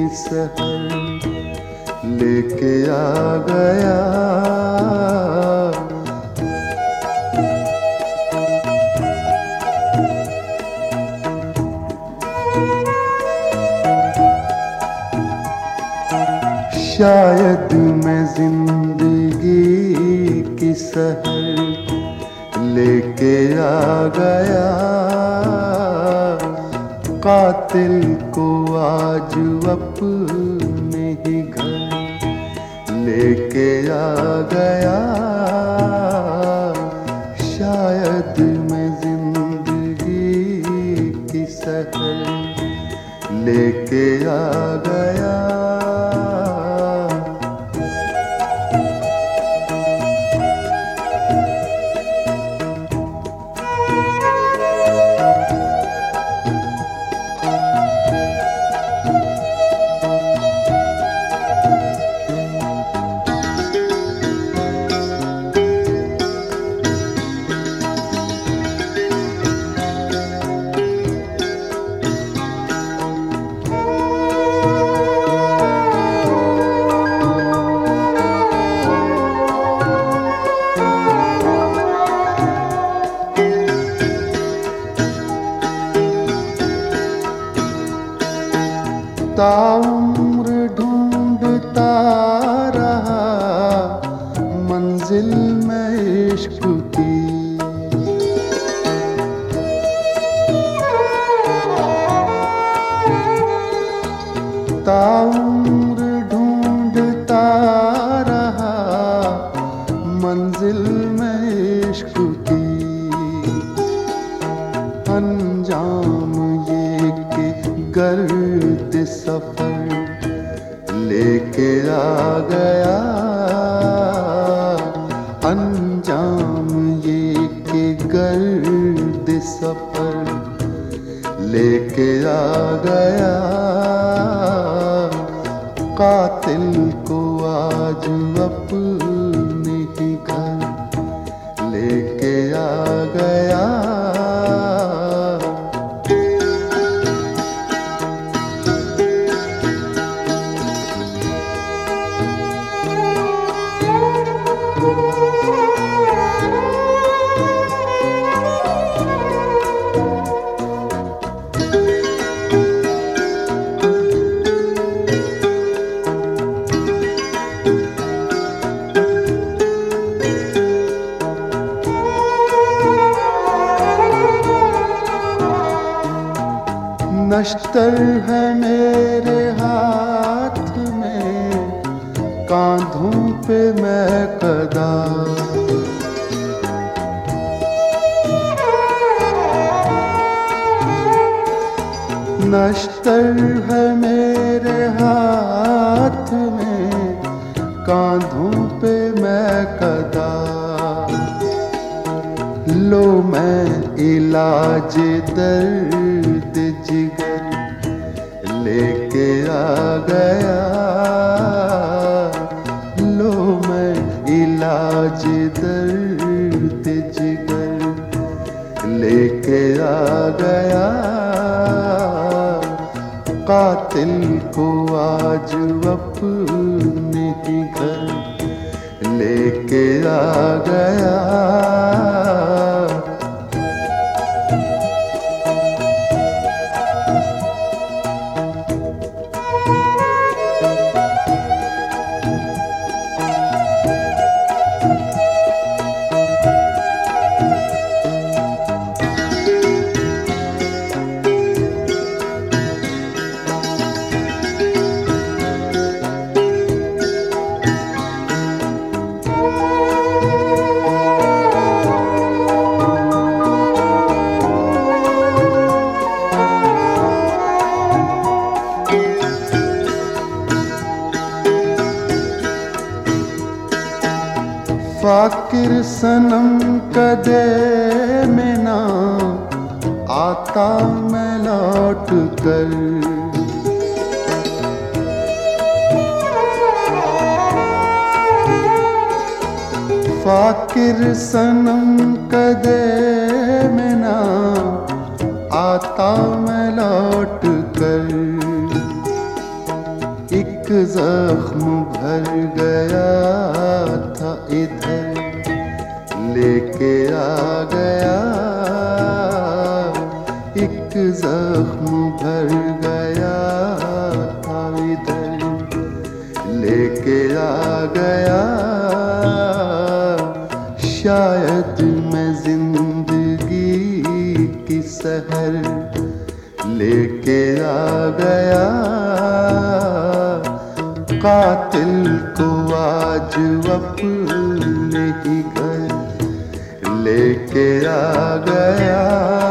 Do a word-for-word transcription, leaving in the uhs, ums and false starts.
की सहर लेके आ गया। शायद मैं जिंदगी की सहर लेके आ गया, कातिल को आज अपने ही घर लेके आ गया। शायद मैं जिंदगी की सहर लेके आ गया। ताउम्र ढूंढता रहा मंजिल में इश्क की, ताउम्र ढूंढता रहा मंजिल में इश्क की। अंजाम ये कि गर्द सफर लेके आ गया। अंजाम ये कि गर्द सफर लेके आ गया। कातिल को आज अपने ही घर लेके आ गया। नश्तर है मेरे हाथ में, कांधों पे मैं कदा। नश्तर है मेरे हाथ में, कांधों पे मैं कदा। लो मैं इलाज दर्द जिगर लेके आ गया। लो मैं इलाज दर्द जिगर लेके आ गया। कातिल को आज अपने ही घर लेके आ गया। फाकिर सनम कदे में ना आता मैं लौट कर। फाकिर सनम कदे में ना आता मैं लौट कर। जख्म भर गया था इधर, लेके आ गया। एक जख्म भर गया था इधर, लेके आ गया। शायद मैं जिंदगी की सहर लेके आ गया। कातिल को आज अपने ही घर लेके आ गया।